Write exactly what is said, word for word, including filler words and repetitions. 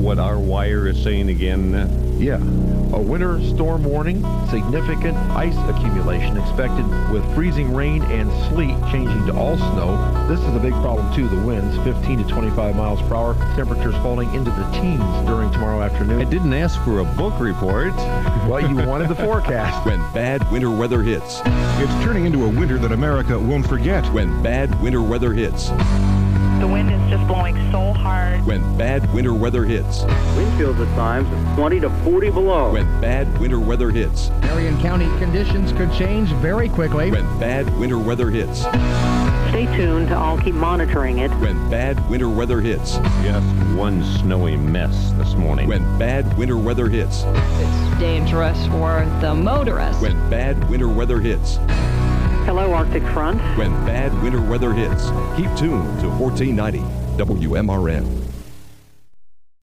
what our wire is saying again? Yeah, a winter storm warning, significant ice accumulation expected with freezing rain and sleet changing to all snow. This is a big problem too, the winds, fifteen to twenty-five miles per hour, temperatures falling into the teens during tomorrow afternoon. I didn't ask for a book report. Well, you wanted the forecast. When bad winter weather hits. It's turning into a winter that America won't forget. When bad winter weather hits. The wind is just blowing so hard. When bad winter weather hits. Wind chills at times of twenty to forty below. When bad winter weather hits. Marion County conditions could change very quickly. When bad winter weather hits. Stay tuned. I'll keep monitoring it. When bad winter weather hits. Just one snowy mess this morning. When bad winter weather hits. It's dangerous for the motorists. When bad winter weather hits. Hello, Arctic Front. When bad winter weather hits. Keep tuned to fourteen ninety W M R N.